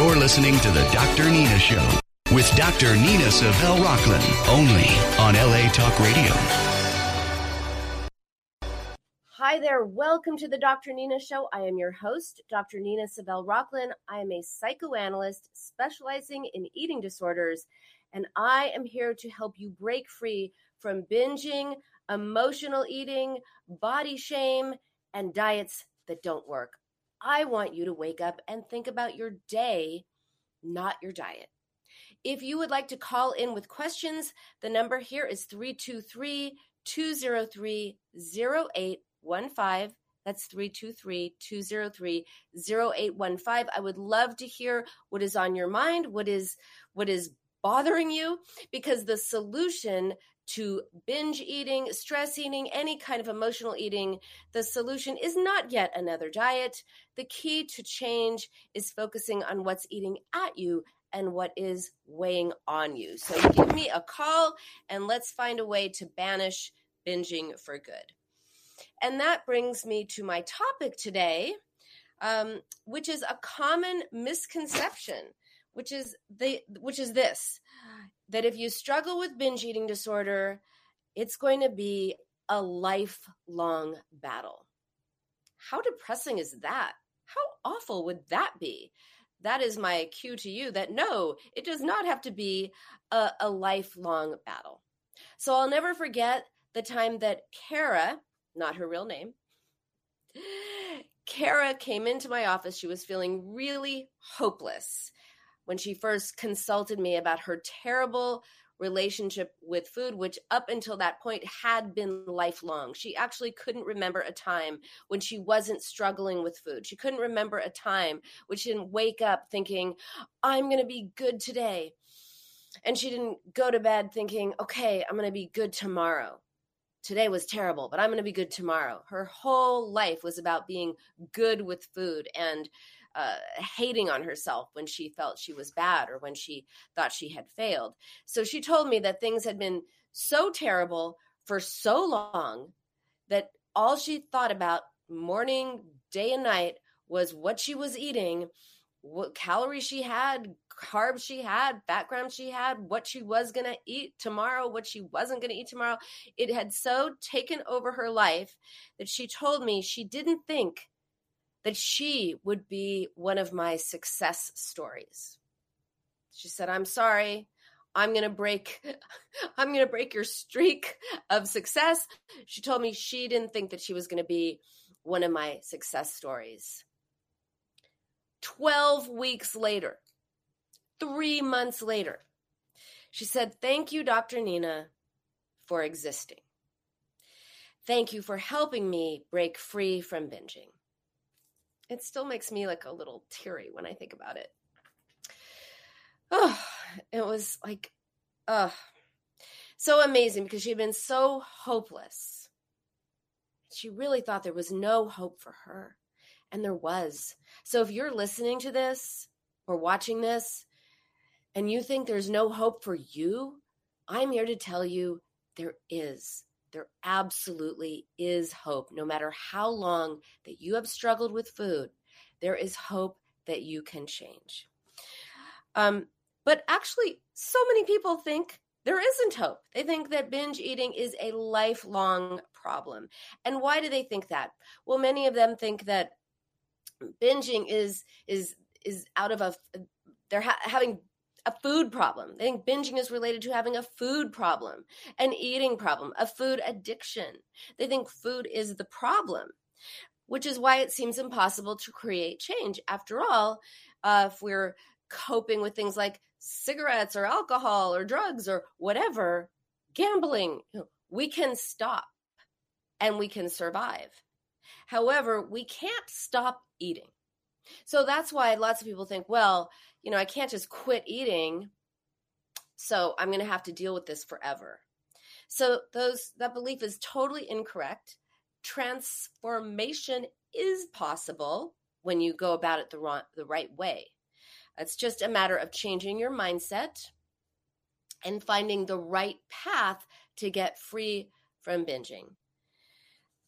You're listening to the Dr. Nina Show with Dr. Nina Savelle Rocklin, only on LA Talk Radio. Hi there. Welcome to the Dr. Nina Show. I am your host, Dr. Nina Savelle Rocklin. I am a psychoanalyst specializing in eating disorders, and I am here to help you break free from binging, emotional eating, body shame, and diets that don't work. I want you to wake up and think about your day, not your diet. If you would like to call in with questions, the number here is 323-203-0815. That's 323-203-0815. I would love to hear what is on your mind, what is bothering you, because the solution to binge eating, stress eating, any kind of emotional eating, the solution is not yet another diet. The key to change is focusing on what's eating at you and what is weighing on you. So give me a call and let's find a way to banish binging for good. And that brings me to my topic today, which is a common misconception, which is this, that if you struggle with binge eating disorder, it's going to be a lifelong battle. How depressing is that? How awful would that be? That is my cue to you that no, it does not have to be a lifelong battle. So I'll never forget the time that Kara, not her real name, Kara came into my office. She was feeling really hopeless when she first consulted me about her terrible relationship with food, which up until that point had been lifelong. She actually couldn't remember a time when she wasn't struggling with food. She couldn't remember a time when she didn't wake up thinking, I'm going to be good today. And she didn't go to bed thinking, okay, I'm going to be good tomorrow. Today was terrible, but I'm going to be good tomorrow. Her whole life was about being good with food and hating on herself when she felt she was bad or when she thought she had failed. So she told me that things had been so terrible for so long that all she thought about morning, day and night was what she was eating, what calories she had, carbs she had, background she had, what she was going to eat tomorrow, what she wasn't going to eat tomorrow. It had so taken over her life that she told me she didn't think that she would be one of my success stories. She said, I'm sorry, I'm going to break your streak of success. She told me she didn't think that she was going to be one of my success stories. 12 weeks later, 3 months later, she said, thank you, Dr. Nina, for existing. Thank you for helping me break free from binging. It still makes me like a little teary when I think about it. Oh, it was like, so amazing because she had been so hopeless. She really thought there was no hope for her. And there was. So if you're listening to this or watching this and you think there's no hope for you, I'm here to tell you there is. There absolutely is hope. No matter how long that you have struggled with food, there is hope that you can change. But actually, so many people think there isn't hope. They think that binge eating is a lifelong problem. And why do they think that? Well, many of them think that binging is out of they're having a food problem. They think binging is related to having a food problem, an eating problem, a food addiction. They think food is the problem, which is why it seems impossible to create change. After all, if we're coping with things like cigarettes or alcohol or drugs or whatever, gambling, we can stop and we can survive. However, we can't stop eating. So that's why lots of people think, well, I can't just quit eating, so I'm going to have to deal with this forever. So that belief is totally incorrect. Transformation is possible when you go about it the right way. It's just a matter of changing your mindset and finding the right path to get free from binging.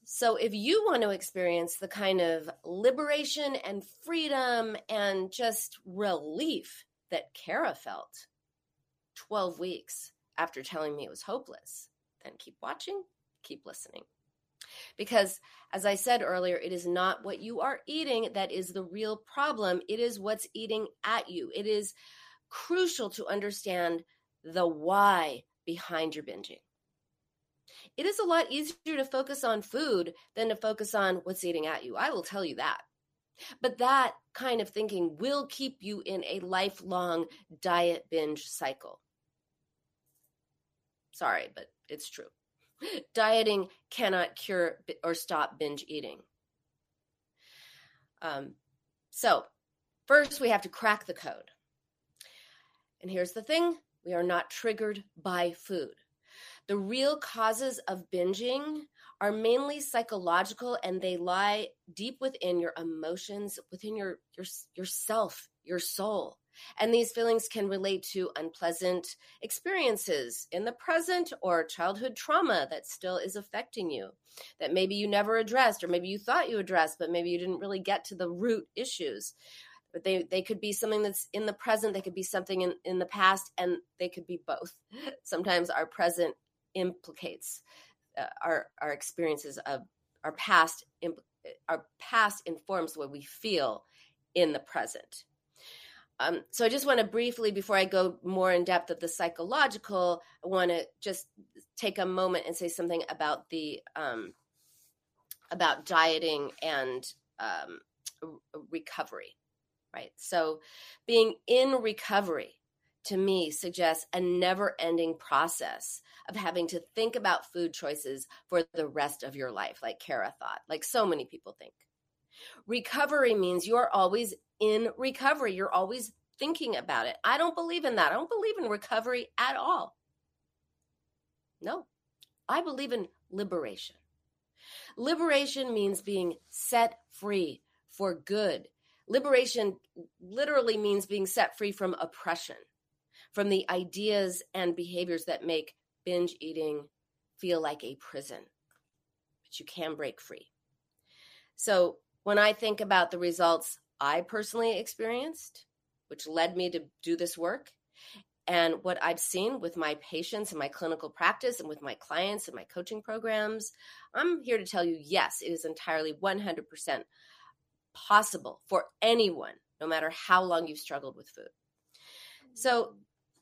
So if you want to experience the kind of liberation and freedom and just relief that Kara felt 12 weeks after telling me it was hopeless, then keep watching, keep listening. Because as I said earlier, it is not what you are eating that is the real problem. It is what's eating at you. It is crucial to understand the why behind your binging. It is a lot easier to focus on food than to focus on what's eating at you. I will tell you that. But that kind of thinking will keep you in a lifelong diet binge cycle. Sorry, but it's true. Dieting cannot cure or stop binge eating. So first we have to crack the code. And here's the thing, we are not triggered by food. The real causes of binging are mainly psychological, and they lie deep within your emotions, within your self, your soul. And these feelings can relate to unpleasant experiences in the present or childhood trauma that still is affecting you, that maybe you never addressed, or maybe you thought you addressed, but maybe you didn't really get to the root issues. But they could be something that's in the present, they could be something in the past, and they could be both. Sometimes our present implicates our experiences of our past. Our past informs the way we feel in the present. So I just want to briefly, before I go more in depth of the psychological, I want to just take a moment and say something about the about dieting and recovery, right? So being in recovery, to me, suggests a never-ending process of having to think about food choices for the rest of your life, like Kara thought, like so many people think. Recovery means you're always in recovery. You're always thinking about it. I don't believe in that. I don't believe in recovery at all. No, I believe in liberation. Liberation means being set free for good. Liberation literally means being set free from oppression, from the ideas and behaviors that make binge eating feel like a prison. But you can break free. So when I think about the results I personally experienced, which led me to do this work, and what I've seen with my patients and my clinical practice and with my clients and my coaching programs, I'm here to tell you, yes, it is entirely 100% possible for anyone, no matter how long you've struggled with food. So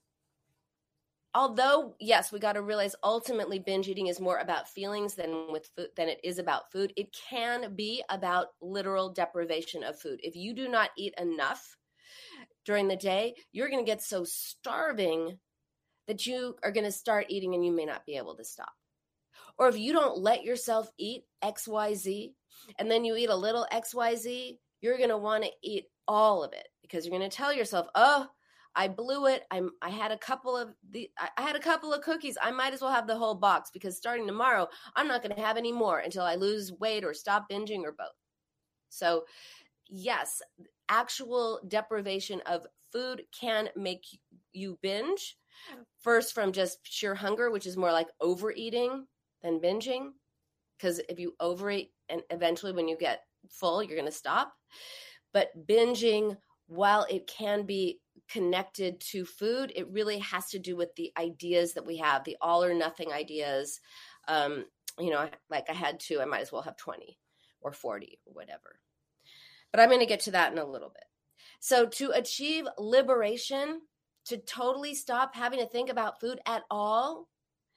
although, yes, we got to realize ultimately binge eating is more about feelings than it is about food, it can be about literal deprivation of food. If you do not eat enough during the day, you're going to get so starving that you are going to start eating and you may not be able to stop. Or if you don't let yourself eat XYZ and then you eat a little XYZ, you're going to want to eat all of it because you're going to tell yourself, oh, I blew it. I had a couple of cookies. I might as well have the whole box because starting tomorrow, I'm not going to have any more until I lose weight or stop binging or both. So yes, actual deprivation of food can make you binge. First from just sheer hunger, which is more like overeating than binging. Because if you overeat and eventually when you get full, you're going to stop. But binging, while it can be connected to food, it really has to do with the ideas that we have, the all or nothing ideas. Like I had 2, I might as well have 20 or 40 or whatever. But I'm going to get to that in a little bit. So to achieve liberation, to totally stop having to think about food at all,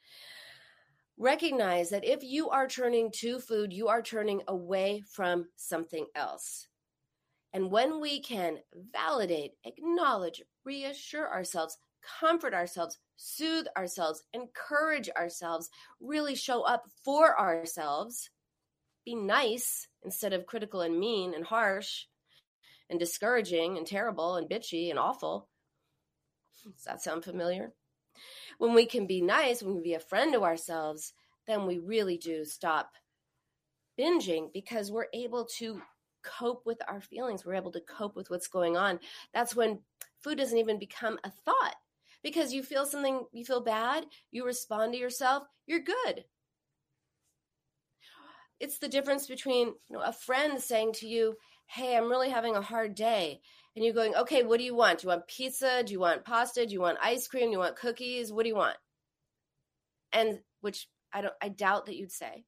recognize that if you are turning to food, you are turning away from something else. And when we can validate, acknowledge, reassure ourselves, comfort ourselves, soothe ourselves, encourage ourselves, really show up for ourselves, be nice instead of critical and mean and harsh and discouraging and terrible and bitchy and awful. Does that sound familiar? When we can be nice, when we can be a friend to ourselves, then we really do stop binging because we're able to cope with our feelings. We're able to cope with what's going on. That's when food doesn't even become a thought because you feel something, you feel bad, you respond to yourself, you're good. it's the difference between a friend saying to you, hey, I'm really having a hard day. And you're going, okay, what do you want? Do you want pizza? Do you want pasta? Do you want ice cream? Do you want cookies? What do you want? And which I doubt that you'd say.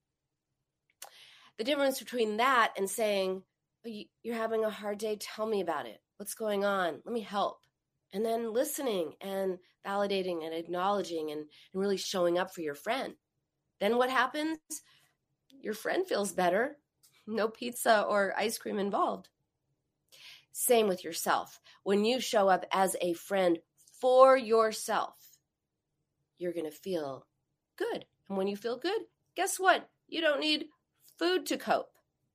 The difference between that and saying, you're having a hard day, tell me about it. What's going on? Let me help. And then listening and validating and acknowledging and really showing up for your friend. Then what happens? Your friend feels better. No pizza or ice cream involved. Same with yourself. When you show up as a friend for yourself, you're going to feel good. And when you feel good, guess what? You don't need food to cope.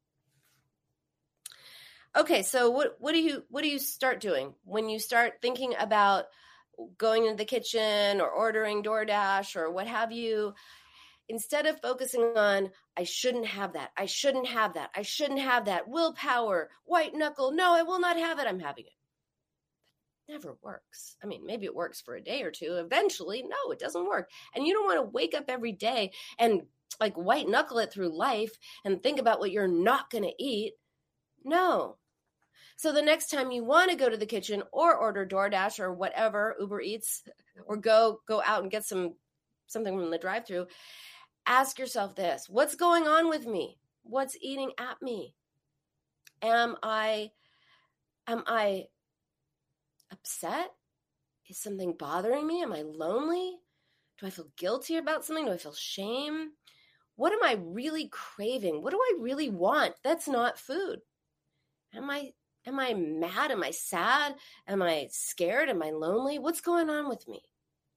Okay, so what do you start doing when you start thinking about going into the kitchen or ordering DoorDash or what have you? Instead of focusing on, I shouldn't have that, I shouldn't have that, I shouldn't have that, willpower, white knuckle, no, I will not have it, I'm having it. It never works. I mean, maybe it works for a day or two. Eventually, no, it doesn't work. And you don't want to wake up every day and like white knuckle it through life and think about what you're not going to eat. No. So the next time you want to go to the kitchen or order DoorDash or whatever, Uber Eats, or go out and get something from the drive-thru, ask yourself this: what's going on with me? What's eating at me? Am I upset? Is something bothering me? Am I lonely? Do I feel guilty about something? Do I feel shame? What am I really craving? What do I really want? That's not food. Am I mad? Am I sad? Am I scared? Am I lonely? What's going on with me?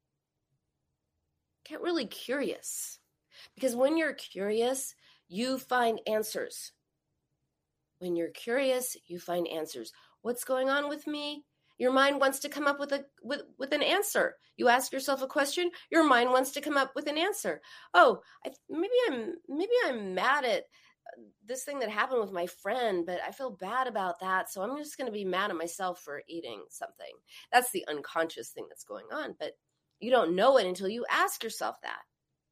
Get really curious. Because when you're curious, you find answers. When you're curious, you find answers. What's going on with me? Your mind wants to come up with an answer. You ask yourself a question, your mind wants to come up with an answer. Oh, maybe I'm mad at this thing that happened with my friend, but I feel bad about that, so I'm just going to be mad at myself for eating something. That's the unconscious thing that's going on, but you don't know it until you ask yourself that.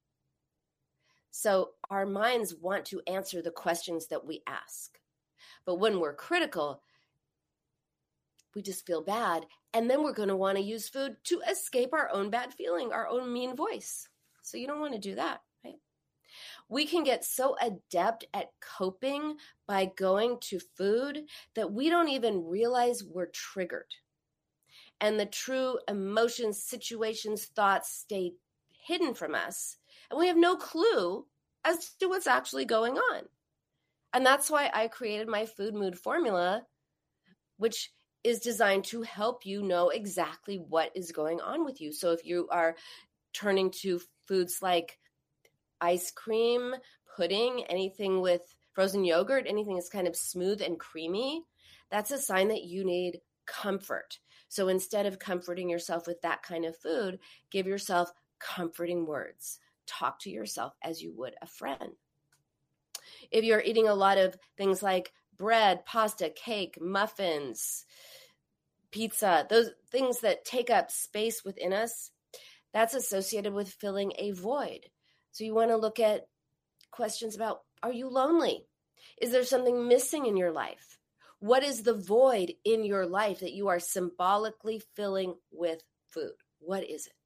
So our minds want to answer the questions that we ask. But when we're critical, we just feel bad, and then we're going to want to use food to escape our own bad feeling, our own mean voice. So you don't want to do that, right? We can get so adept at coping by going to food that we don't even realize we're triggered. And the true emotions, situations, thoughts stay hidden from us, and we have no clue as to what's actually going on. And that's why I created my Food Mood Formula, which is designed to help you know exactly what is going on with you. So if you are turning to foods like ice cream, pudding, anything with frozen yogurt, anything that's kind of smooth and creamy, that's a sign that you need comfort. So instead of comforting yourself with that kind of food, give yourself comforting words. Talk to yourself as you would a friend. If you're eating a lot of things like bread, pasta, cake, muffins, pizza, those things that take up space within us, that's associated with filling a void. So you want to look at questions about, are you lonely? Is there something missing in your life? What is the void in your life that you are symbolically filling with food? What is it?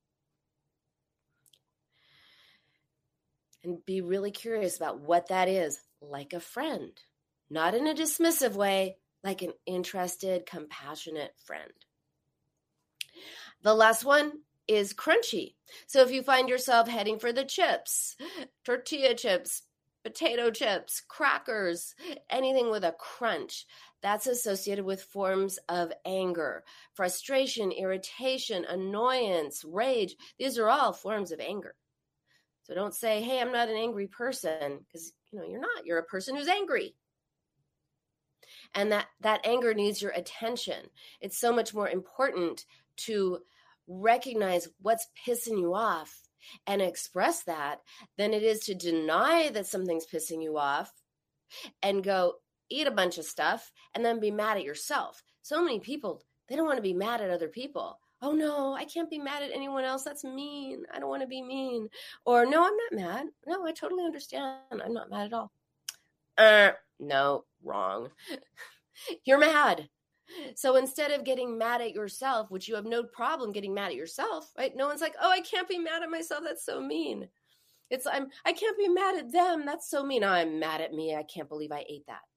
And be really curious about what that is, like a friend. Not in a dismissive way, like an interested, compassionate friend. The last one is crunchy. So if you find yourself heading for the chips, tortilla chips, potato chips, crackers, anything with a crunch, that's associated with forms of anger, frustration, irritation, annoyance, rage. These are all forms of anger. So don't say, hey, I'm not an angry person, because you're not. You're a person who's angry. And that anger needs your attention. It's so much more important to recognize what's pissing you off and express that than it is to deny that something's pissing you off and go eat a bunch of stuff and then be mad at yourself. So many people, they don't want to be mad at other people. oh no, I can't be mad at anyone else. That's mean. I don't want to be mean. Or no, I'm not mad. No, I totally understand. I'm not mad at all. No, wrong. You're mad. So instead of getting mad at yourself, which you have no problem getting mad at yourself, right? No one's like, oh, I can't be mad at myself. That's so mean. It's I can't be mad at them. That's so mean. I'm mad at me. I can't believe I ate that.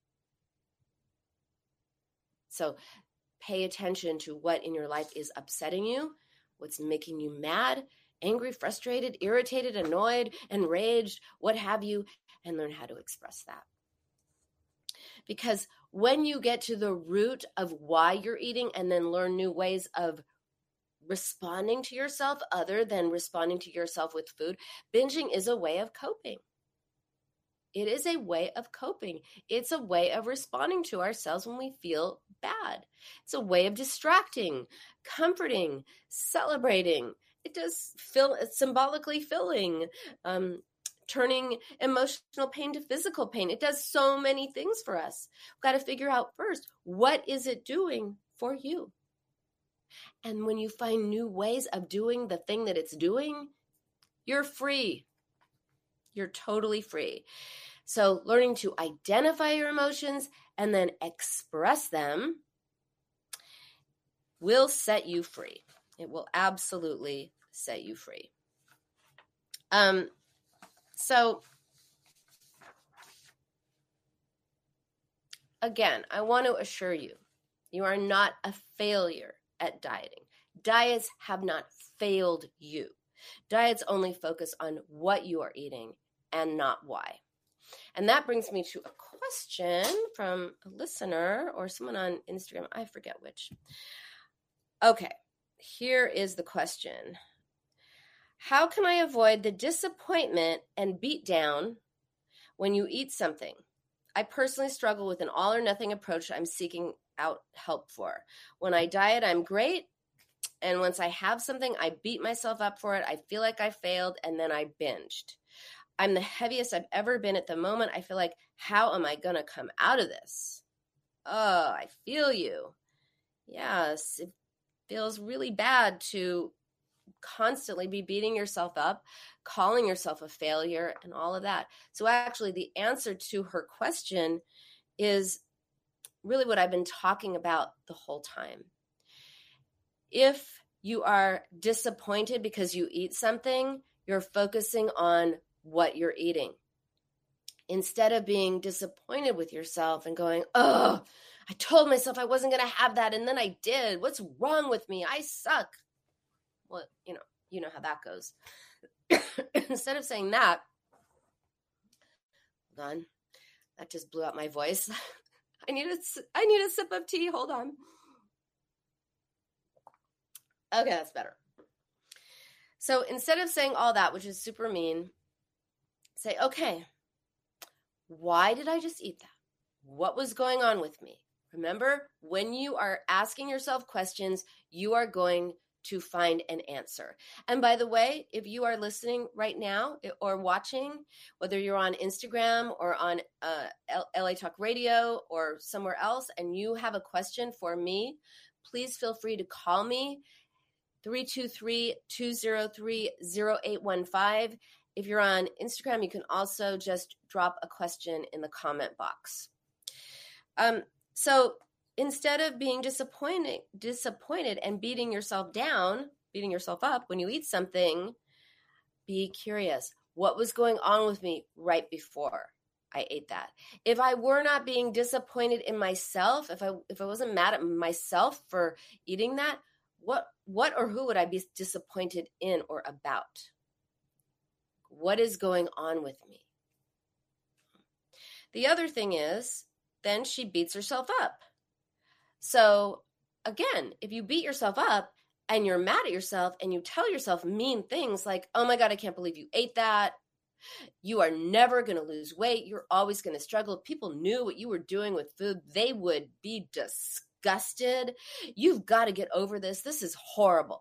So pay attention to what in your life is upsetting you, what's making you mad, angry, frustrated, irritated, annoyed, enraged, what have you, and learn how to express that. Because when you get to the root of why you're eating and then learn new ways of responding to yourself other than responding to yourself with food, binging is a way of coping. It is a way of coping. It's a way of responding to ourselves when we feel bad. It's a way of distracting, comforting, celebrating. It does symbolically filling, turning emotional pain to physical pain. It does so many things for us. We've got to figure out first, what is it doing for you? And when you find new ways of doing the thing that it's doing, you're free. You're totally free. So learning to identify your emotions and then express them will set you free. It will absolutely set you free. So again, I want to assure you, you are not a failure at dieting. Diets have not failed you. Diets only focus on what you are eating and not why. And that brings me to a question from a listener or someone on Instagram. I forget which. Okay, here is the question. How can I avoid the disappointment and beatdown when you eat something? I personally struggle with an all or nothing approach I'm seeking out help for. When I diet, I'm great. And once I have something, I beat myself up for it. I feel like I failed, and then I binged. I'm the heaviest I've ever been at the moment. I feel like, how am I going to come out of this? Oh, I feel you. Yes, it feels really bad to constantly be beating yourself up, calling yourself a failure, and all of that. So actually, the answer to her question is really what I've been talking about the whole time. If you are disappointed because you eat something, you're focusing on what you're eating. Instead of being disappointed with yourself and going, oh, I told myself I wasn't going to have that, and then I did. What's wrong with me? I suck. Well, you know how that goes. Instead of saying that, hold on, that just blew out my voice. I need a sip of tea. Hold on. Okay, that's better. So instead of saying all that, which is super mean, say, okay, why did I just eat that? What was going on with me? Remember, when you are asking yourself questions, you are going to find an answer. And by the way, if you are listening right now or watching, whether you're on Instagram or on LA Talk Radio or somewhere else, and you have a question for me, please feel free to call me, 323-203-0815. If you're on Instagram, you can also just drop a question in the comment box. So instead of being disappointed and beating yourself up when you eat something, be curious. What was going on with me right before I ate that? If I were not being disappointed in myself, if I wasn't mad at myself for eating that, what or who would I be disappointed in or about? What is going on with me? The other thing is, then she beats herself up. So again, if you beat yourself up and you're mad at yourself and you tell yourself mean things like, oh my God, I can't believe you ate that. You are never going to lose weight. You're always going to struggle. If people knew what you were doing with food, they would be disgusted. You've got to get over this. This is horrible.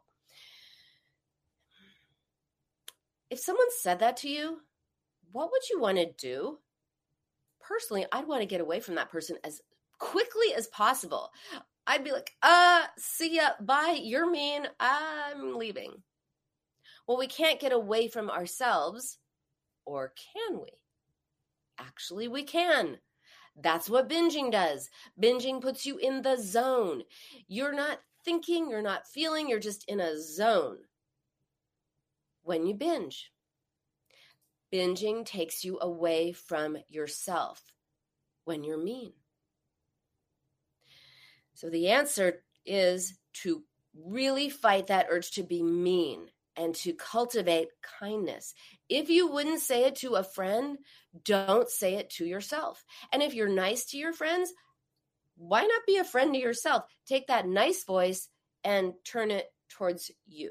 If someone said that to you, what would you want to do? Personally, I'd want to get away from that person as quickly as possible. I'd be like, see ya, bye, you're mean, I'm leaving. Well, we can't get away from ourselves, or can we? Actually, we can. That's what binging does. Binging puts you in the zone. You're not thinking, you're not feeling, you're just in a zone when you binge. Binging takes you away from yourself when you're mean. So the answer is to really fight that urge to be mean and to cultivate kindness. If you wouldn't say it to a friend, don't say it to yourself. And if you're nice to your friends, why not be a friend to yourself? Take that nice voice and turn it towards you.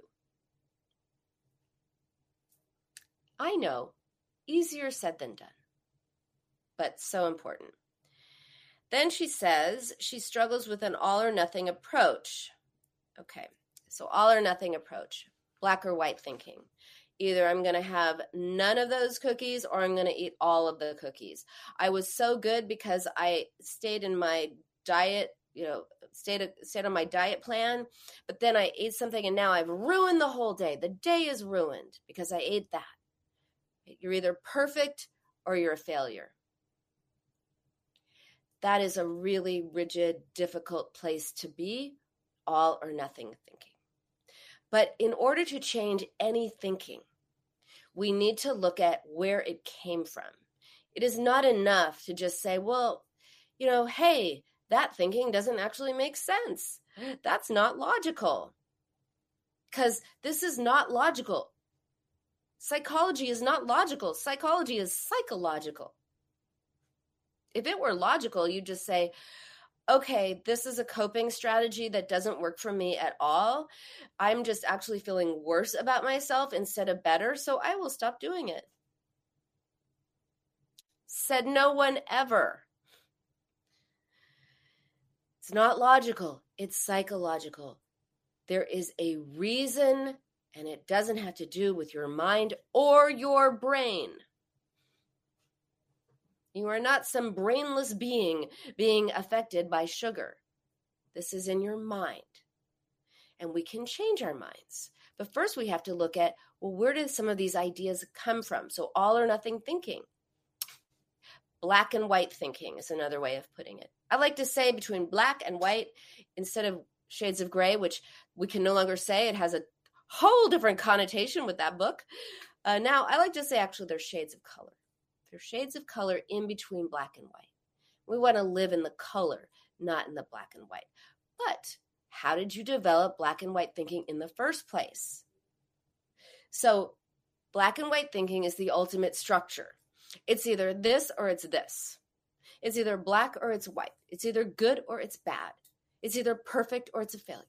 I know, easier said than done, but so important. Then she says she struggles with an all or nothing approach. Okay, so all or nothing approach, black or white thinking. Either I'm going to have none of those cookies or I'm going to eat all of the cookies. I was so good because I stayed in my diet, stayed on my diet plan, but then I ate something and now I've ruined the whole day. The day is ruined because I ate that. You're either perfect or you're a failure. That is a really rigid, difficult place to be, all or nothing thinking. But in order to change any thinking, we need to look at where it came from. It is not enough to just say, well, hey, that thinking doesn't actually make sense. That's not logical. Because this is not logical. Psychology is not logical. Psychology is psychological. If it were logical, you'd just say, okay, this is a coping strategy that doesn't work for me at all. I'm just actually feeling worse about myself instead of better, so I will stop doing it. Said no one ever. It's not logical. It's psychological. There is a reason, and it doesn't have to do with your mind or your brain. You are not some brainless being affected by sugar. This is in your mind. And we can change our minds. But first we have to look at, well, where did some of these ideas come from? So all or nothing thinking. Black and white thinking is another way of putting it. I like to say between black and white instead of shades of gray, which we can no longer say. It has a whole different connotation with that book. Now, I like to say actually there's shades of color. There's shades of color in between black and white. We want to live in the color, not in the black and white. But how did you develop black and white thinking in the first place? So black and white thinking is the ultimate structure. It's either this or it's this. It's either black or it's white. It's either good or it's bad. It's either perfect or it's a failure.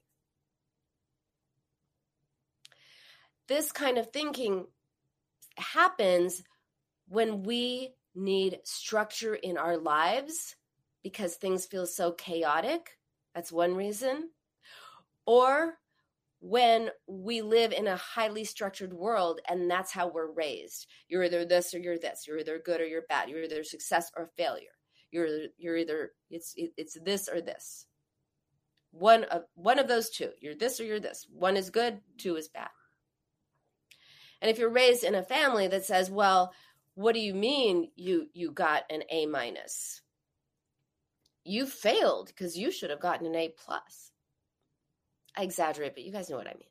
This kind of thinking happens when we need structure in our lives because things feel so chaotic. That's one reason. Or when we live in a highly structured world and that's how we're raised. You're either this or you're this. You're either good or you're bad. You're either success or failure. You're either it's this or this. One of those two. You're this or you're this. One is good, two is bad. And if you're raised in a family that says, well, what do you mean you got an A minus? You failed because you should have gotten an A plus. I exaggerate, but you guys know what I mean.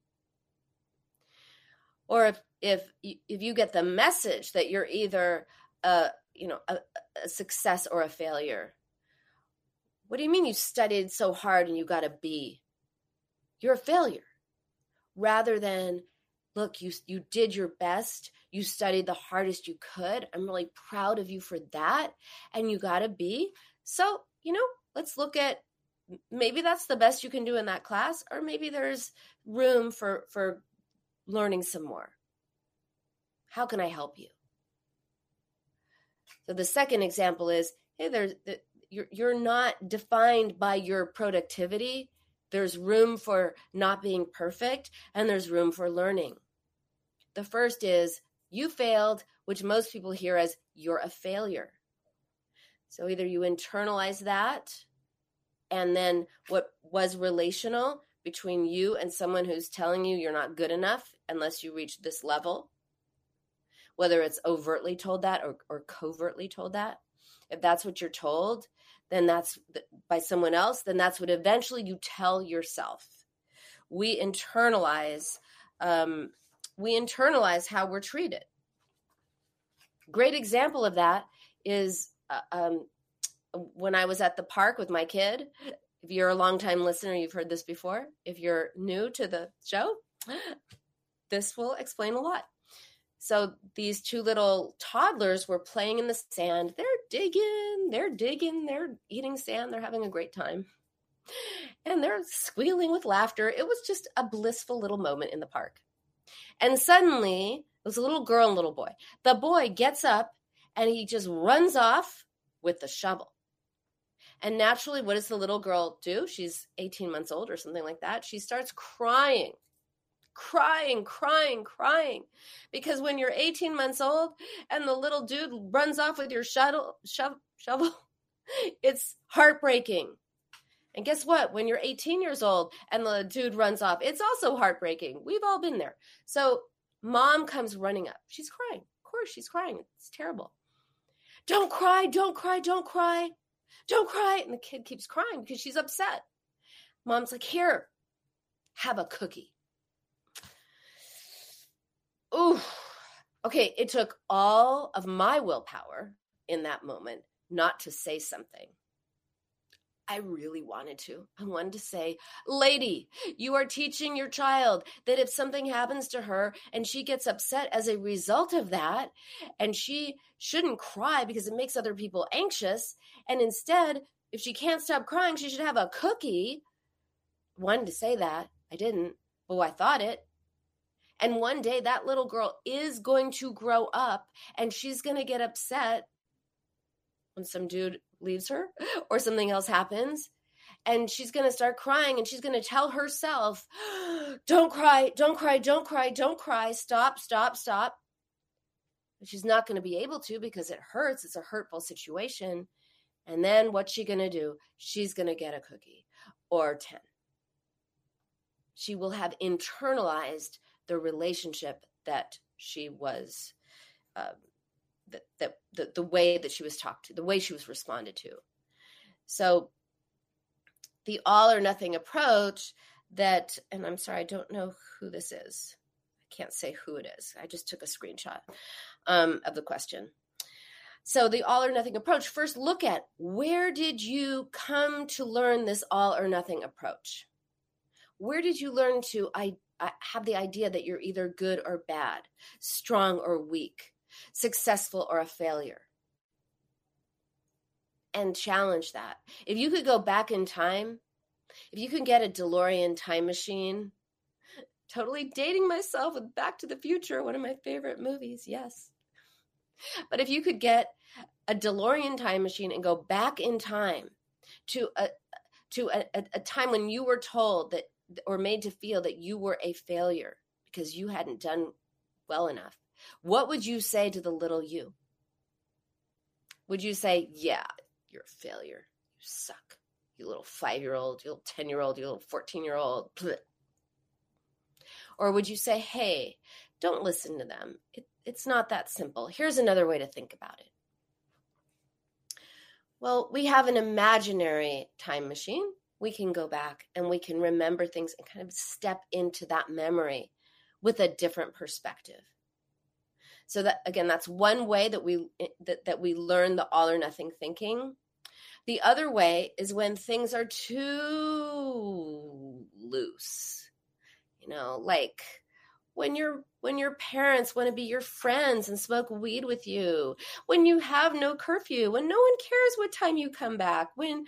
Or if you get the message that you're either a success or a failure, what do you mean you studied so hard and you got a B? You're a failure. Rather than, look, you did your best. You studied the hardest you could. I'm really proud of you for that. And you got a B. So, let's look at maybe that's the best you can do in that class, or maybe there's room for learning some more. How can I help you? So the second example is, hey, you're not defined by your productivity. There's room for not being perfect, and there's room for learning. The first is you failed, which most people hear as you're a failure. So either you internalize that and then what was relational between you and someone who's telling you you're not good enough unless you reach this level, whether it's overtly told that or covertly told that. If that's what you're told, then that's by someone else, then that's what eventually you tell yourself. We internalize how we're treated. Great example of that is when I was at the park with my kid. If you're a longtime listener, you've heard this before. If you're new to the show, this will explain a lot. So these two little toddlers were playing in the sand. They're digging, they're eating sand, they're having a great time. And they're squealing with laughter. It was just a blissful little moment in the park. And suddenly, it was a little girl and a little boy. The boy gets up and he just runs off with the shovel. And naturally, what does the little girl do? She's 18 months old or something like that. She starts crying. Because when you're 18 months old and the little dude runs off with your shovel, it's heartbreaking. And guess what? When you're 18 years old and the dude runs off, it's also heartbreaking. We've all been there. So mom comes running up. She's crying. Of course, she's crying. It's terrible. Don't cry. And the kid keeps crying because she's upset. Mom's like, here, have a cookie. Ooh. Okay, it took all of my willpower in that moment not to say something. I really wanted to. I wanted to say, lady, you are teaching your child that if something happens to her and she gets upset as a result of that, and she shouldn't cry because it makes other people anxious, and instead, if she can't stop crying, she should have a cookie. I wanted to say that. I didn't, but I thought it. And one day that little girl is going to grow up and she's going to get upset when some dude leaves her or something else happens. And she's going to start crying and she's going to tell herself, don't cry. Stop. But she's not going to be able to because it hurts. It's a hurtful situation. And then what's she going to do? She's going to get a cookie or 10. She will have internalized the relationship that she was, the way that she was talked to, the way she was responded to. So the all or nothing approach that, and I'm sorry, I don't know who this is. I can't say who it is. I just took a screenshot of the question. So the all or nothing approach, first look at where did you come to learn this all or nothing approach? Where did you learn to have the idea that you're either good or bad, strong or weak, successful or a failure? And challenge that. If you could go back in time, if you could get a DeLorean time machine, totally dating myself with Back to the Future, one of my favorite movies, yes. But if you could get a DeLorean time machine and go back in time to a time when you were told that, or made to feel that you were a failure because you hadn't done well enough, what would you say to the little you? Would you say, yeah, you're a failure, you suck, you little 5-year-old, you little 10-year-old, you little 14-year-old, or would you say, hey, don't listen to them, it's not that simple, here's another way to think about it? Well, we have an imaginary time machine. We can go back and we can remember things and kind of step into that memory with a different perspective. So that, again, that's one way that we learn the all or nothing thinking. The other way is when things are too loose, like when your parents want to be your friends and smoke weed with you, when you have no curfew, when no one cares what time you come back, when,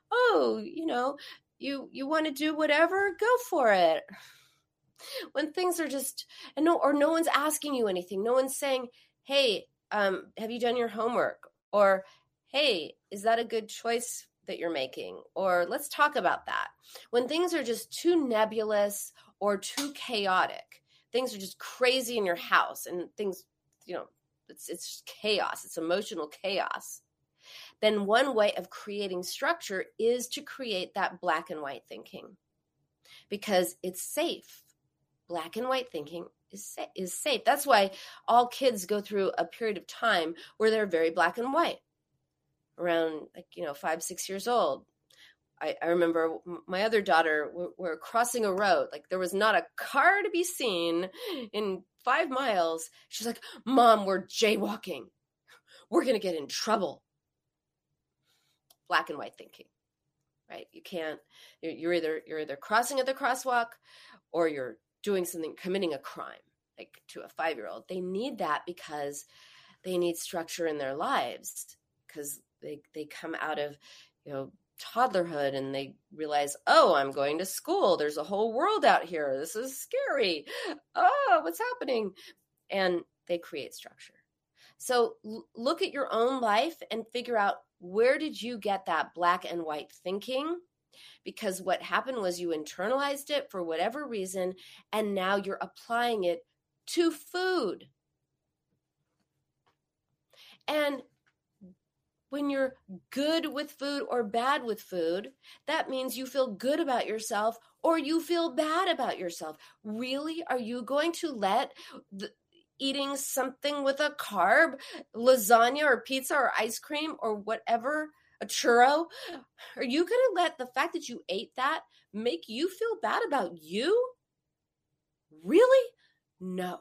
you want to do whatever, go for it. When things are just, no one's asking you anything. No one's saying, hey, have you done your homework? Or, hey, is that a good choice that you're making? Or let's talk about that. When things are just too nebulous or too chaotic, things are just crazy in your house and things, it's chaos. It's emotional chaos. then one way of creating structure is to create that black and white thinking, because it's safe. Black and white thinking is safe. That's why all kids go through a period of time where they're very black and white, around 5, 6 years old. I remember my other daughter, we're crossing a road. Like, there was not a car to be seen in 5 miles. She's like, Mom, we're jaywalking. We're going to get in trouble. Black and white thinking, right? You can't, you're either crossing at the crosswalk or you're doing something, committing a crime, like to a 5-year-old. They need that because they need structure in their lives, because they come out of, toddlerhood and they realize, oh, I'm going to school. There's a whole world out here. This is scary. Oh, what's happening? And they create structure. So look at your own life and figure out, where did you get that black and white thinking? Because what happened was you internalized it for whatever reason, and now you're applying it to food. And when you're good with food or bad with food, that means you feel good about yourself or you feel bad about yourself. Really? Are you going to let eating something with a carb, lasagna or pizza or ice cream or whatever, a churro, are you going to let the fact that you ate that make you feel bad about you? Really? No.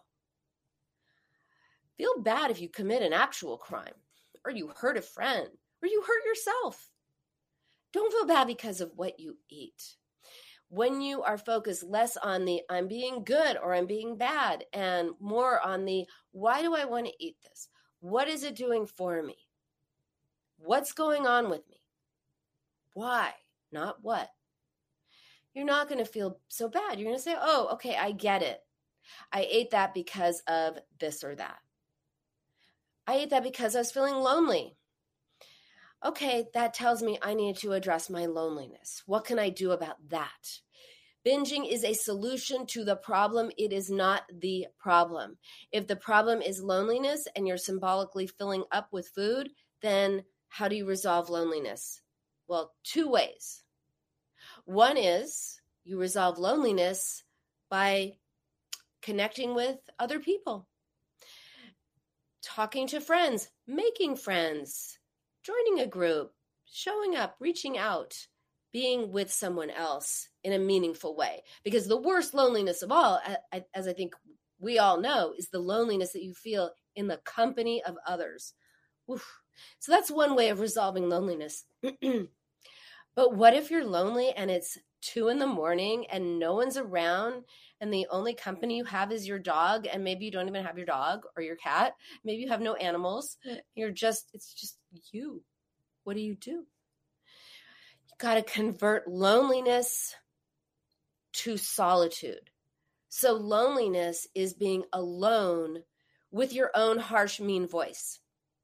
Feel bad if you commit an actual crime, or you hurt a friend, or you hurt yourself. Don't feel bad because of what you eat. When you are focused less on the I'm being good or I'm being bad, and more on the why do I want to eat this? What is it doing for me? What's going on with me? Why, not what? You're not going to feel so bad. You're going to say, oh, okay, I get it. I ate that because of this or that. I ate that because I was feeling lonely. Okay, that tells me I need to address my loneliness. What can I do about that? Binging is a solution to the problem. It is not the problem. If the problem is loneliness and you're symbolically filling up with food, then how do you resolve loneliness? Well, 2 ways. One is you resolve loneliness by connecting with other people, talking to friends, making friends, joining a group, showing up, reaching out, being with someone else in a meaningful way. Because the worst loneliness of all, as I think we all know, is the loneliness that you feel in the company of others. Oof. So that's one way of resolving loneliness. But what if you're lonely and it's 2 a.m. and no one's around, and the only company you have is your dog, and maybe you don't even have your dog or your cat. Maybe you have no animals. It's just you. What do? You got to convert loneliness to solitude. So loneliness is being alone with your own harsh, mean voice.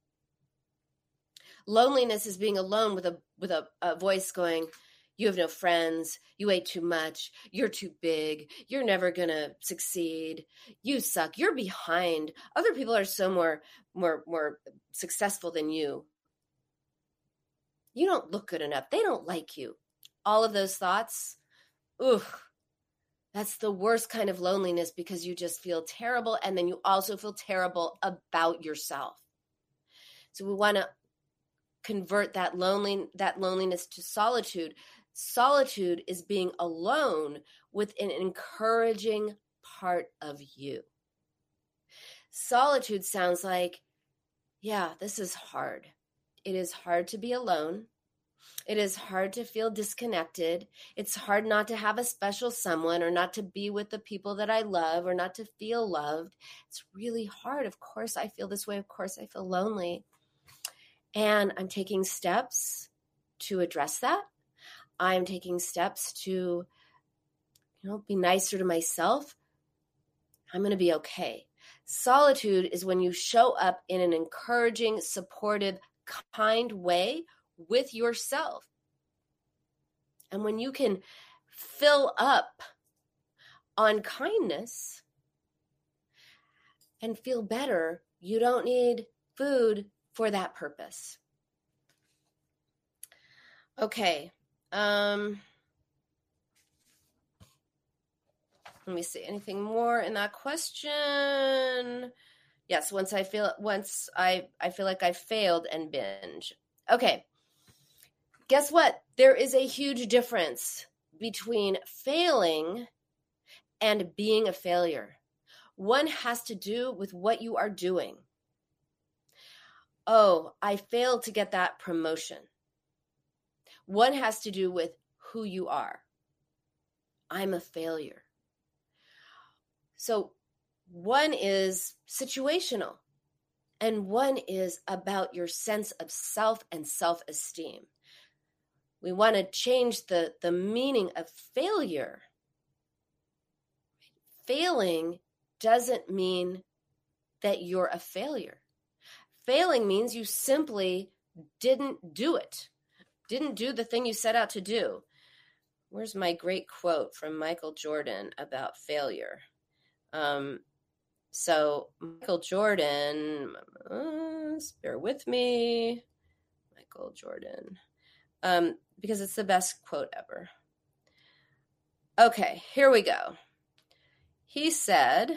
Loneliness is being alone with a voice going, you have no friends, you ate too much, you're too big, you're never going to succeed, you suck, you're behind. Other people are so more successful than you. You don't look good enough. They don't like you. All of those thoughts, that's the worst kind of loneliness, because you just feel terrible, and then you also feel terrible about yourself. So we want to convert that loneliness to solitude. Solitude is being alone with an encouraging part of you. Solitude sounds like, yeah, this is hard. It is hard to be alone. It is hard to feel disconnected. It's hard not to have a special someone, or not to be with the people that I love, or not to feel loved. It's really hard. Of course I feel this way. Of course I feel lonely. And I'm taking steps to address that. I'm taking steps to, be nicer to myself. I'm going to be okay. Solitude is when you show up in an encouraging, supportive, kind way with yourself. And when you can fill up on kindness and feel better, you don't need food for that purpose. Okay. Let me see. Anything more in that question? Yes, once I feel like I failed and binge. Okay. Guess what? There is a huge difference between failing and being a failure. One has to do with what you are doing. Oh, I failed to get that promotion. One has to do with who you are. I'm a failure. So one is situational, and one is about your sense of self and self-esteem. We want to change the meaning of failure. Failing doesn't mean that you're a failure. Failing means you simply didn't do it, didn't do the thing you set out to do. Where's my great quote from Michael Jordan about failure? So Michael Jordan, bear with me, Michael Jordan, because it's the best quote ever. Okay, here we go. He said,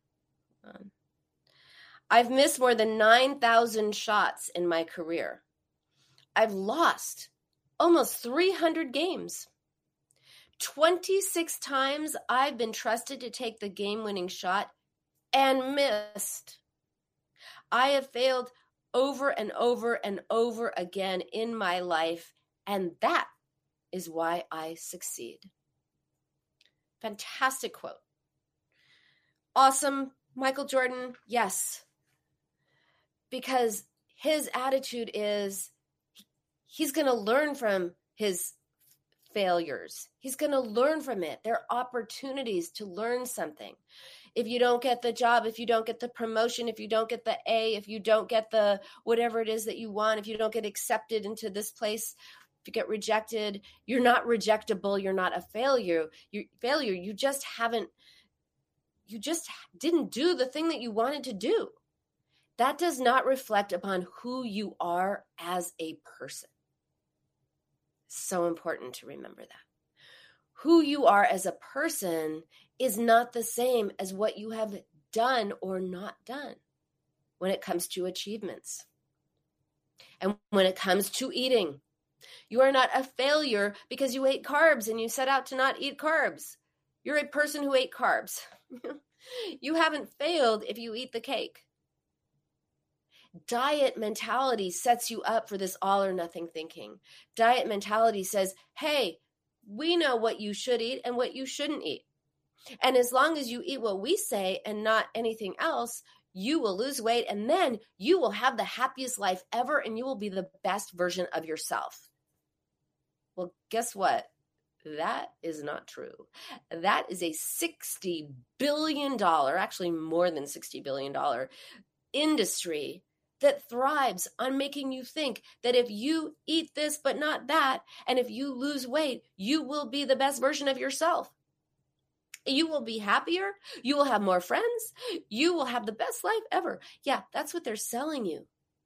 I've missed more than 9,000 shots in my career. I've lost almost 300 games. 26 times I've been trusted to take the game-winning shot and missed. I have failed over and over and over again in my life, and that is why I succeed. Fantastic quote. Awesome, Michael Jordan, yes. Because his attitude is he's going to learn from his failures. He's going to learn from it. There are opportunities to learn something. If you don't get the job, if you don't get the promotion, if you don't get the A, if you don't get the whatever it is that you want, if you don't get accepted into this place, if you get rejected, you're not rejectable. You're not a failure. You just didn't do the thing that you wanted to do. That does not reflect upon who you are as a person. So important to remember that. Who you are as a person is not the same as what you have done or not done when it comes to achievements. And when it comes to eating, you are not a failure because you ate carbs and you set out to not eat carbs. You're a person who ate carbs. You haven't failed if you eat the cake. Diet mentality sets you up for this all or nothing thinking. Diet mentality says, hey, we know what you should eat and what you shouldn't eat. And as long as you eat what we say and not anything else, you will lose weight and then you will have the happiest life ever and you will be the best version of yourself. Well, guess what? That is not true. That is a $60 billion, actually more than $60 billion industry that thrives on making you think that if you eat this but not that, and if you lose weight, you will be the best version of yourself. You will be happier. You will have more friends. You will have the best life ever. Yeah, that's what they're selling you.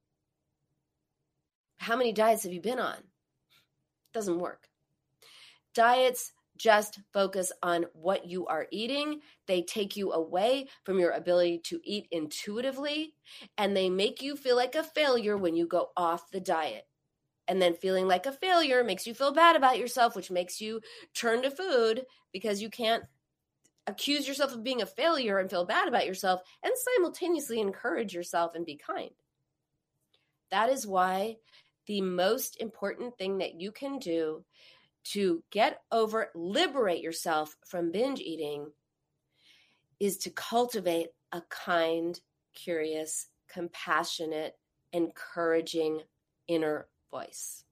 How many diets have you been on? Doesn't work. Diets just focus on what you are eating. They take you away from your ability to eat intuitively, and they make you feel like a failure when you go off the diet. And then feeling like a failure makes you feel bad about yourself, which makes you turn to food because you can't accuse yourself of being a failure and feel bad about yourself and simultaneously encourage yourself and be kind. That is why the most important thing that you can do to liberate yourself from binge eating is to cultivate a kind, curious, compassionate, encouraging inner voice.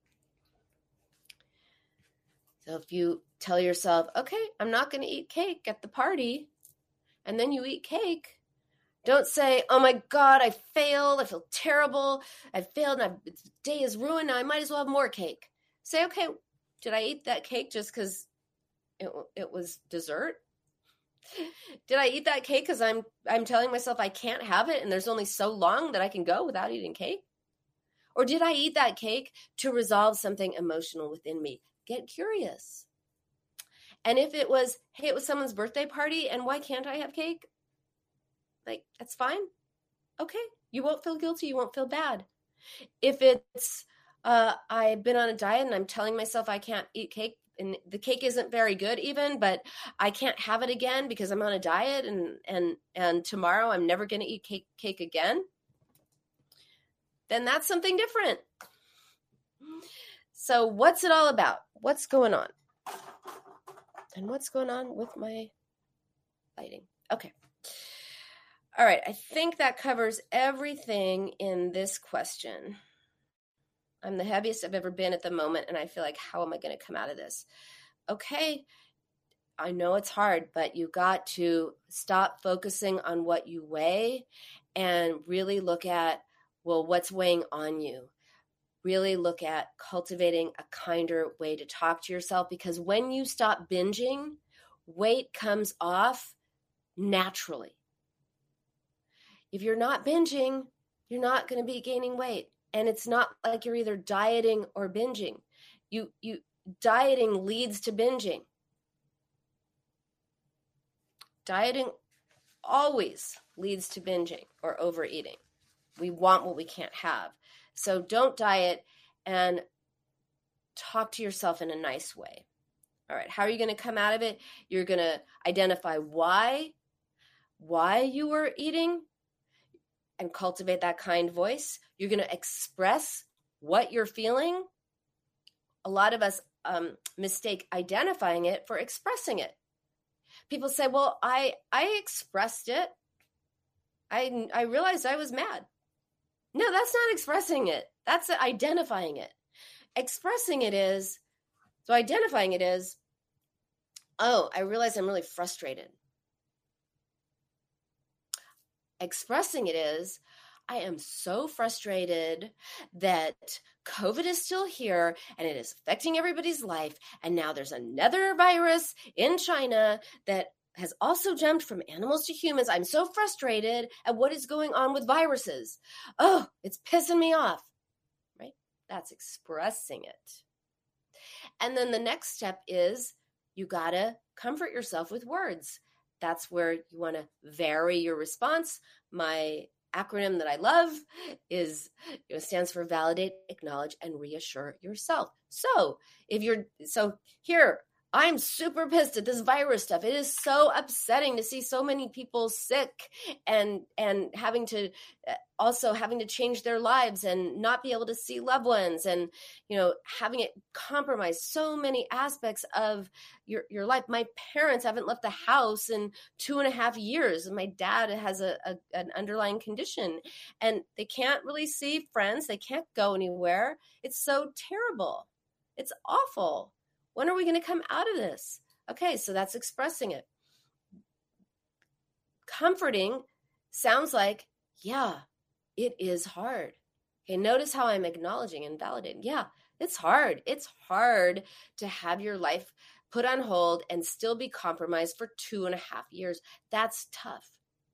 So if you tell yourself, okay, I'm not going to eat cake at the party, and then you eat cake, don't say, oh my God, I failed. I feel terrible. I failed. The day is ruined. Now I might as well have more cake. Say, okay, did I eat that cake just because it was dessert? Did I eat that cake because I'm telling myself I can't have it and there's only so long that I can go without eating cake? Or did I eat that cake to resolve something emotional within me? Get curious. And if it was, hey, it was someone's birthday party and why can't I have cake? Like, that's fine. Okay. You won't feel guilty. You won't feel bad. If it's, I've been on a diet and I'm telling myself I can't eat cake and the cake isn't very good even, but I can't have it again because I'm on a diet and tomorrow I'm never going to eat cake again, then that's something different. So what's it all about? What's going on? And what's going on with my lighting? Okay. All right. I think that covers everything in this question. I'm the heaviest I've ever been at the moment, and I feel like, how am I going to come out of this? Okay. I know it's hard, but you got to stop focusing on what you weigh and really look at, well, what's weighing on you? Really look at cultivating a kinder way to talk to yourself, because when you stop binging, weight comes off naturally. If you're not binging, you're not going to be gaining weight. And it's not like you're either dieting or binging. You dieting leads to binging. Dieting always leads to binging or overeating. We want what we can't have. So don't diet and talk to yourself in a nice way. All right, how are you going to come out of it? You're going to identify why you were eating and cultivate that kind voice. You're going to express what you're feeling. A lot of us mistake identifying it for expressing it. People say, well, I expressed it. I realized I was mad. No, that's not expressing it. That's identifying it. Expressing it is, so identifying it is, oh, I realize I'm really frustrated. Expressing it is, I am so frustrated that COVID is still here and it is affecting everybody's life. And now there's another virus in China that has also jumped from animals to humans. I'm so frustrated at what is going on with viruses. Oh, it's pissing me off, right? That's expressing it. And then the next step is you got to comfort yourself with words. That's where you want to vary your response. My acronym that I love is, stands for validate, acknowledge, and reassure yourself. So here, I'm super pissed at this virus stuff. It is so upsetting to see so many people sick and having to change their lives and not be able to see loved ones and, having it compromise so many aspects of your life. My parents haven't left the house in 2.5 years. And my dad has an underlying condition and they can't really see friends. They can't go anywhere. It's so terrible. It's awful. When are we going to come out of this? Okay, so that's expressing it. Comforting sounds like, yeah, it is hard. Okay, notice how I'm acknowledging and validating. Yeah, it's hard. It's hard to have your life put on hold and still be compromised for 2.5 years. That's tough.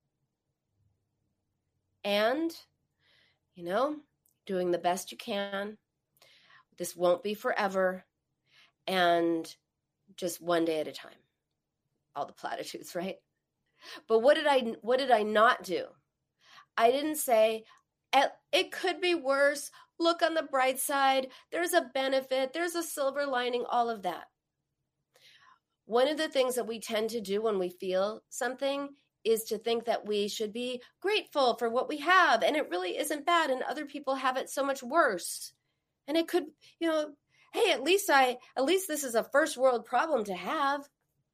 And, doing the best you can. This won't be forever. And just one day at a time. All the platitudes, right? But what did I not do? I didn't say, it could be worse. Look on the bright side. There's a benefit. There's a silver lining, all of that. One of the things that we tend to do when we feel something is to think that we should be grateful for what we have. And it really isn't bad. And other people have it so much worse. And it could, hey, at least this is a first world problem to have.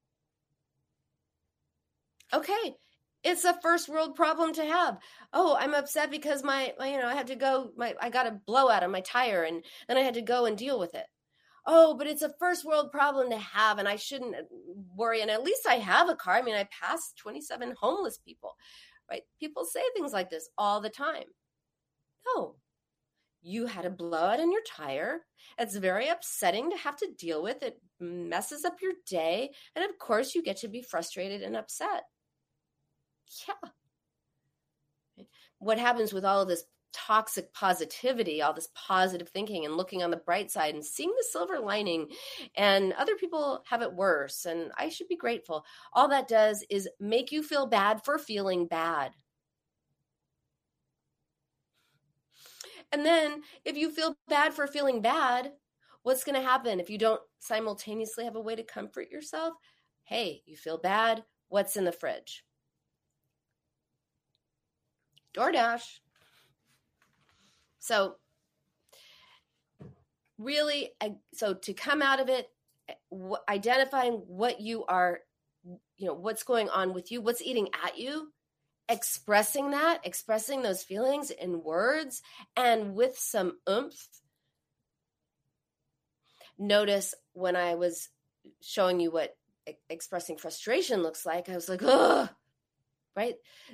Okay, it's a first world problem to have. Oh, I'm upset because I had to go, I got a blowout on my tire and then I had to go and deal with it. Oh, but it's a first world problem to have and I shouldn't worry. And at least I have a car. I mean, I passed 27 homeless people, right? People say things like this all the time. No. You had a blowout in your tire. It's very upsetting to have to deal with. It messes up your day. And of course, you get to be frustrated and upset. Yeah. What happens with all of this toxic positivity, all this positive thinking and looking on the bright side and seeing the silver lining, and other people have it worse and I should be grateful. All that does is make you feel bad for feeling bad. And then if you feel bad for feeling bad, what's going to happen if you don't simultaneously have a way to comfort yourself? Hey, you feel bad. What's in the fridge? DoorDash. So really, so to come out of it, identifying what you are, what's going on with you, what's eating at you, expressing those feelings in words and with some oomph. Notice when I was showing you what expressing frustration looks like, I was like, ugh, right?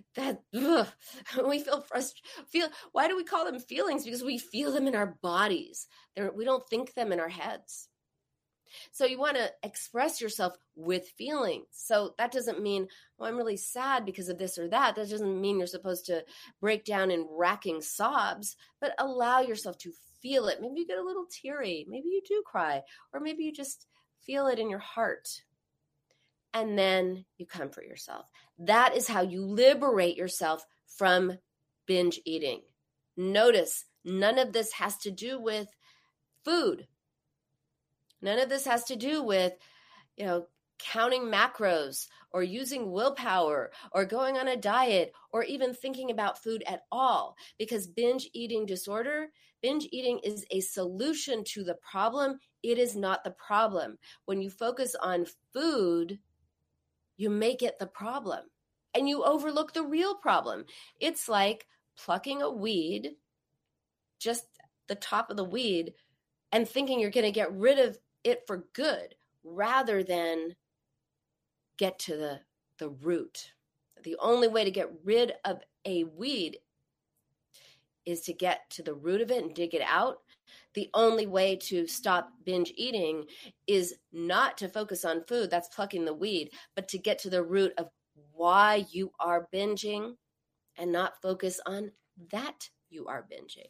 We feel frustrated. Why do we call them feelings? Because we feel them in our bodies. We don't think them in our heads. So you want to express yourself with feelings. So that doesn't mean, well, I'm really sad because of this or that. That doesn't mean you're supposed to break down in racking sobs, but allow yourself to feel it. Maybe you get a little teary. Maybe you do cry, or maybe you just feel it in your heart. And then you comfort yourself. That is how you liberate yourself from binge eating. Notice, none of this has to do with food. None of this has to do with, counting macros or using willpower or going on a diet or even thinking about food at all. Because binge eating is a solution to the problem. It is not the problem. When you focus on food, you make it the problem and you overlook the real problem. It's like plucking a weed, just the top of the weed, and thinking you're going to get rid of it for good rather than get to the root. The only way to get rid of a weed is to get to the root of it and dig it out. The only way to stop binge eating is not to focus on food, that's plucking the weed, but to get to the root of why you are binging and not focus on that you are binging.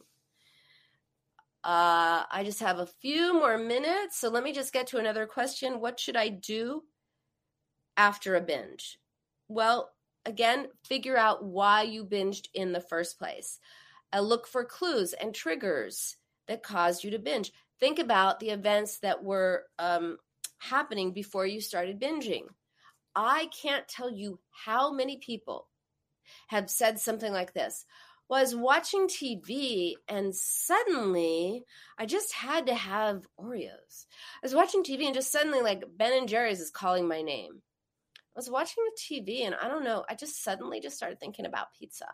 I just have a few more minutes, so let me just get to another question. What should I do after a binge? Well, again, figure out why you binged in the first place. Look for clues and triggers that caused you to binge. Think about the events that were happening before you started binging. I can't tell you how many people have said something like this. Well, I was watching TV and suddenly I just had to have Oreos. I was watching TV and just suddenly like Ben & Jerry's is calling my name. I was watching the TV and I don't know, I just suddenly started thinking about pizza.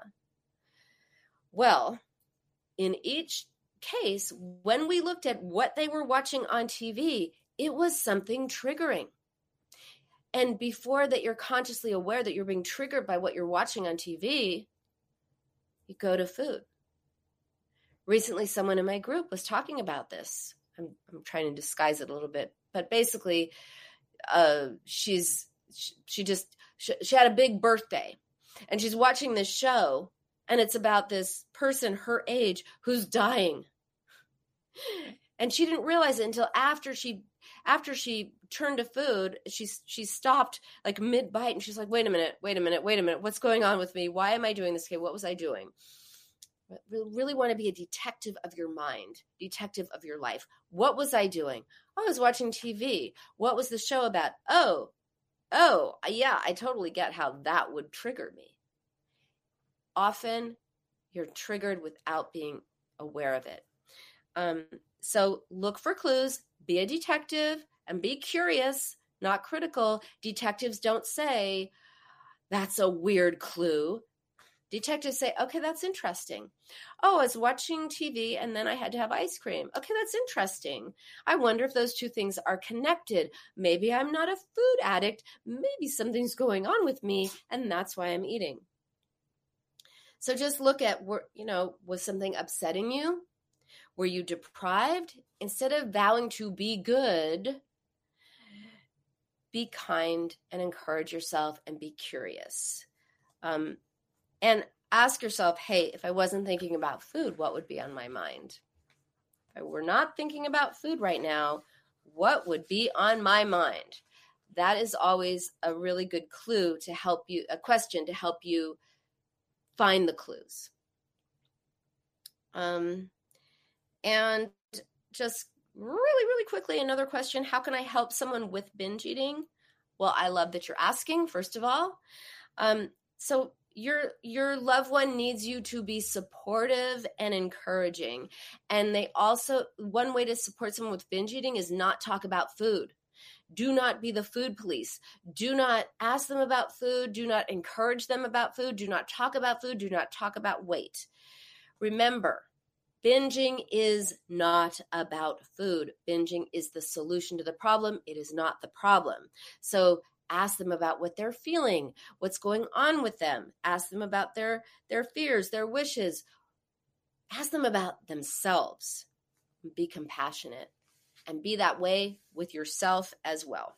Well, in each case, when we looked at what they were watching on TV, it was something triggering. And before that you're consciously aware that you're being triggered by what you're watching on TV, you go to food. Recently, someone in my group was talking about this. I'm trying to disguise it a little bit, but basically, she had a big birthday, and she's watching this show, and it's about this person her age who's dying, and she didn't realize it until after she turned to food. She stopped like mid bite, and she's like, wait a minute, what's going on with me? Why am I doing this? Okay, what was I doing? Really want to be a detective of your mind, detective of your life. What was I doing? I was watching TV. What was the show about? Oh, yeah, I totally get how that would trigger me. Often you're triggered without being aware of it. So look for clues, be a detective, and be curious, not critical. Detectives don't say, that's a weird clue. Detectives say, okay, that's interesting. Oh, I was watching TV and then I had to have ice cream. Okay, that's interesting. I wonder if those two things are connected. Maybe I'm not a food addict. Maybe something's going on with me and that's why I'm eating. So just look at, was something upsetting you? Were you deprived? Instead of vowing to be good, be kind and encourage yourself and be curious. And ask yourself, hey, if I wasn't thinking about food, what would be on my mind? If I were not thinking about food right now, what would be on my mind? That is always a really good clue to help you, a question to help you find the clues. And just really quickly, another question, how can I help someone with binge eating? Well, I love that you're asking, first of all. So your loved one needs you to be supportive and encouraging. And they also, one way to support someone with binge eating is not talk about food. Do not be the food police. Do not ask them about food. Do not encourage them about food. Do not talk about food. Do not talk about weight. Remember, binging is not about food. Binging is the solution to the problem. It is not the problem. So ask them about what they're feeling, what's going on with them. Ask them about their fears, their wishes. Ask them about themselves. Be compassionate and be that way with yourself as well.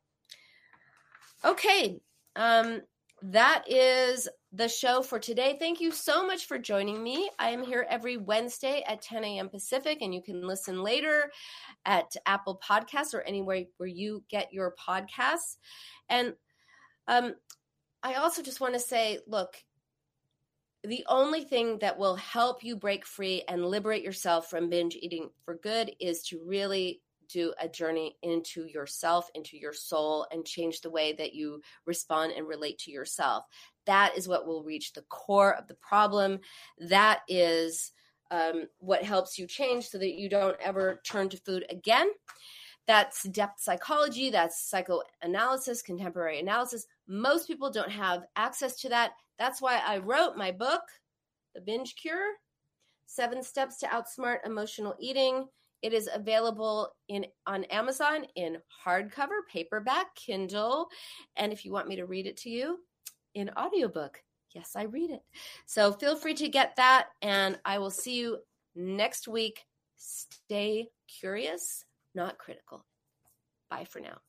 Okay, that is the show for today. Thank you so much for joining me. I am here every Wednesday at 10 a.m. Pacific, and you can listen later at Apple Podcasts or anywhere where you get your podcasts. And I also just want to say, look, the only thing that will help you break free and liberate yourself from binge eating for good is to really do a journey into yourself, into your soul, and change the way that you respond and relate to yourself. That is what will reach the core of the problem. That is what helps you change so that you don't ever turn to food again. That's depth psychology. That's psychoanalysis, contemporary analysis. Most people don't have access to that. That's why I wrote my book, The Binge Cure, 7 Steps to Outsmart Emotional Eating. It is available on Amazon in hardcover, paperback, Kindle, and if you want me to read it to you, in audiobook. Yes, I read it. So feel free to get that, and I will see you next week. Stay curious, not critical. Bye for now.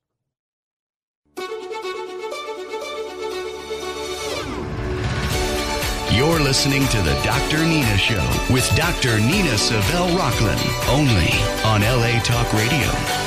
You're listening to the Dr. Nina Show with Dr. Nina Savelle Rocklin, only on LA Talk Radio.